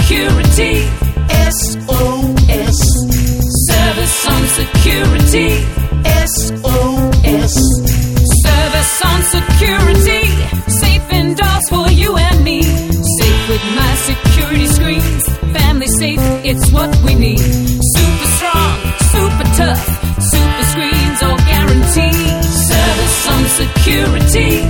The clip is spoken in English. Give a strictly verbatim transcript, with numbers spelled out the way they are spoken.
Security. S O S. Service on Security. S O S. Service on Security. Safe indoors for you and me. Safe with my security screens. Family safe, it's what we need. Super strong, super tough. Super screens all guaranteed. Service on Security.